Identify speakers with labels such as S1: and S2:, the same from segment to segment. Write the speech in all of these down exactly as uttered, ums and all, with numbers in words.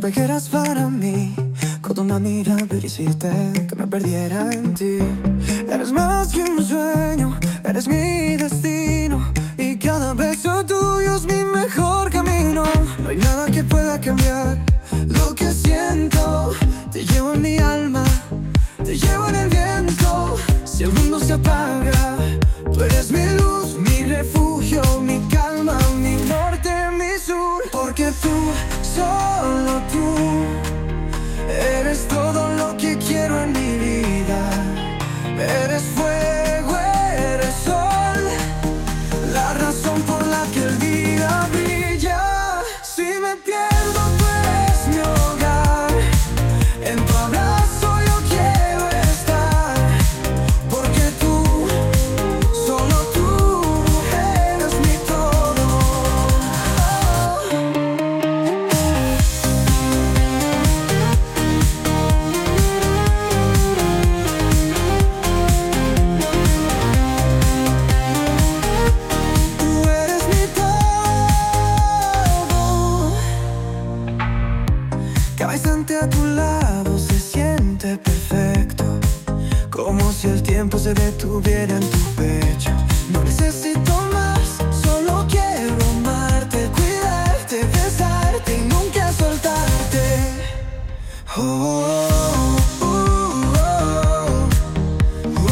S1: Supe que eras para mí. Con una mirada hiciste que me perdiera en ti. Eres más que un sueño, eres mi destino, y cada beso tuyo es mi mejor camino. No hay nada que pueda cambiar lo que siento. Te llevo en mi alma, te llevo en el viento. Si el mundo se apaga, tú eres mi luz, mi refugio, mi calma, mi norte, mi sur. Porque tú, solo tú, eres todo lo que quiero en mi vida. Eres fuego, eres sol, la razón por la que el día brilla. Si me pierdo, tú eres mi hogar. En tu abrazo yo quiero estar. Porque tú, solo tú, eres mi todo. Tú eres mi todo. Cada instante a tu lado se siente perfecto, como si el tiempo se detuviera en tu pecho. No necesito más, solo quiero amarte, cuidarte, besarte y nunca soltarte. Oh, oh, oh, oh,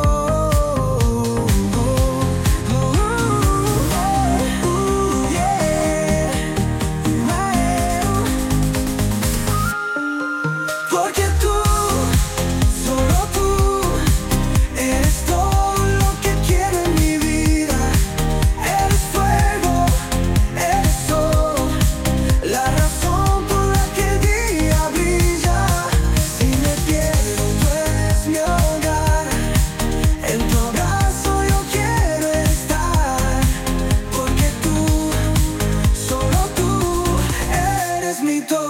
S1: oh, oh, yeah. Porque tú, solo tú, eres todo lo que quiero en mi vida. Eres fuego, eres sol, la razón por la que el día brilla. Si me pierdo, tú eres mi hogar. En tu abrazo yo quiero estar. Porque tú, solo tú, eres mi todo.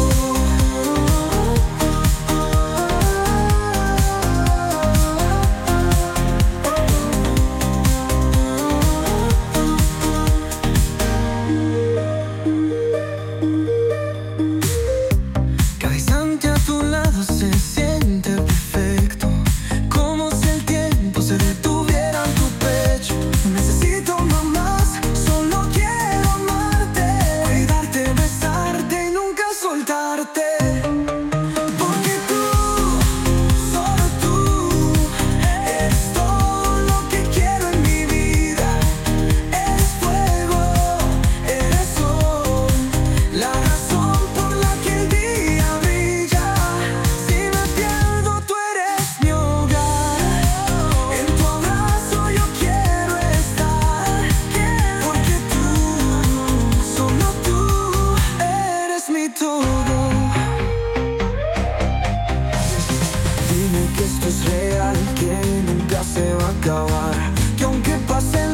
S1: Cada instante a tu lado se siente perfecto, como si el tiempo se detuviera en tu pecho. No necesito más, solo quiero amarte, cuidarte, besarte y nunca soltarte. Porque tú, solo tú, eres todo lo que quiero en mi vida. Eres fuego, eres sol, la razón por la que el día brilla. Si me pierdo, tú eres mi hogar. En tu abrazo yo quiero estar. Porque tú, solo tú, eres mi todo. Dime que esto es real, que nunca se va a acabar, que aunque pasen